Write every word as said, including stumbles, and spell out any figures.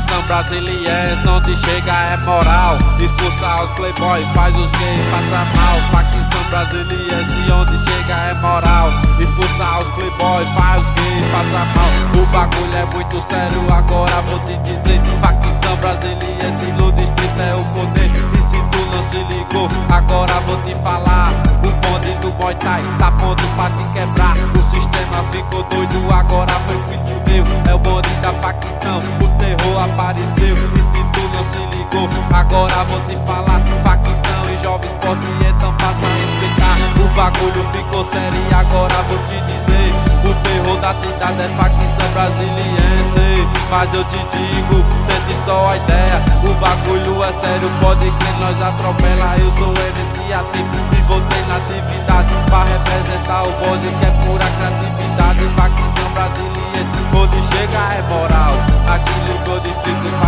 Facção brasiliense, onde chega é moral. Expulsar os playboy, faz os gays passar mal. Facção brasiliense, onde chega é moral. Expulsar os playboy, faz os gays passar mal. O bagulho é muito sério, agora vou te dizer. Facção brasiliense no distrito é o poder. E se tu não se ligou, agora vou te falar. O bonde do Muay Thai tá pronto pra te quebrar. O sistema ficou doido, agora foi que fudeu. É o bonde da facção, o terror apareceu. E se tu não se ligou, agora vou te falar. Facção e jovens podem, então passa a respeitar. O bagulho ficou sério e agora vou te dizer. O terror da cidade é facção brasiliense. Mas eu te digo, sente só a ideia. O bagulho é sério, pode crer, nós atropela. Eu sou M C ativo e voltei na atividade pra representar o bonde que é pura criatividade. Facção brasiliense, onde chega é moral. Aqui no meu distrito